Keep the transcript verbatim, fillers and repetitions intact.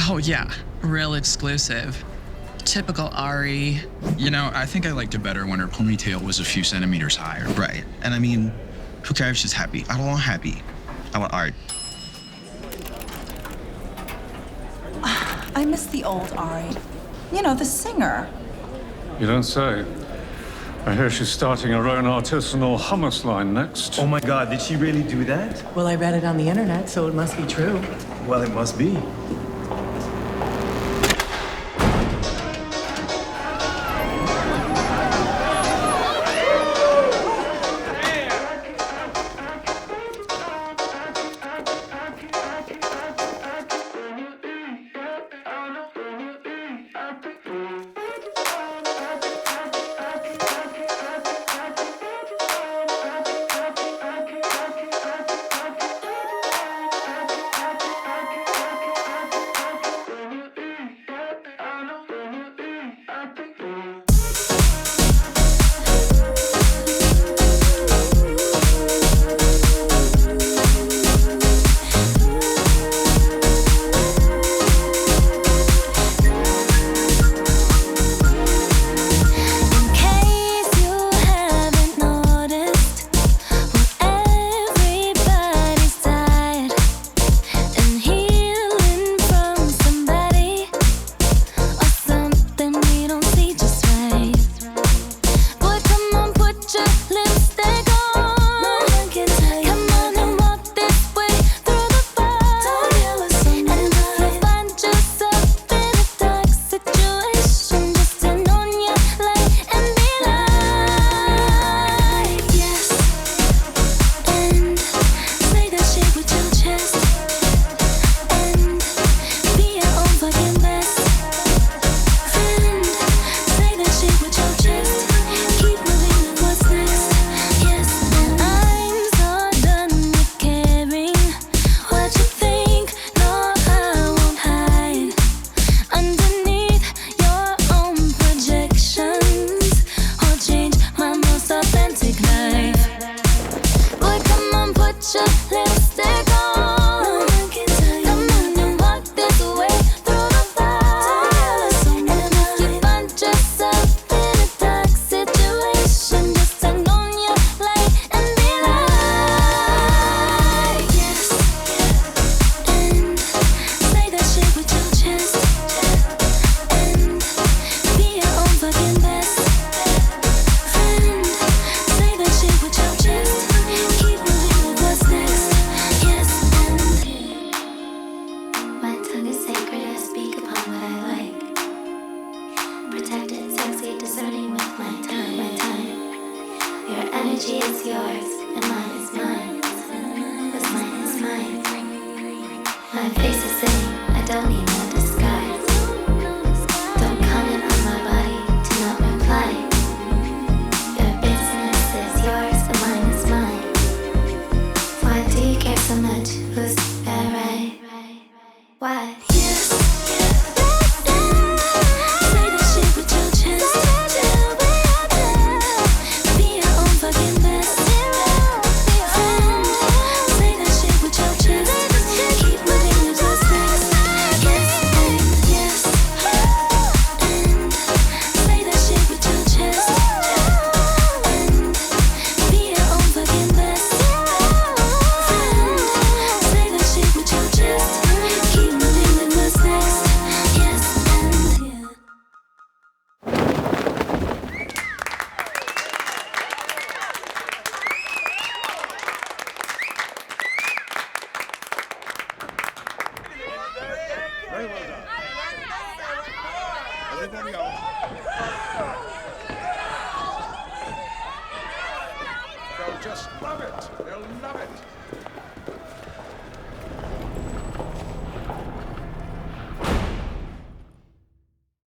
Oh, yeah. Real exclusive. Typical Ari. You know, I think I liked it better when her ponytail was a few centimeters higher. Right. And I mean, who cares if she's happy? I don't want happy. I want art. I miss the old Ari. You know, the singer. You don't say. I hear she's starting her own artisanal hummus line next. Oh my God, did she really do that? Well, I read it on the internet, so it must be true. Well, it must be.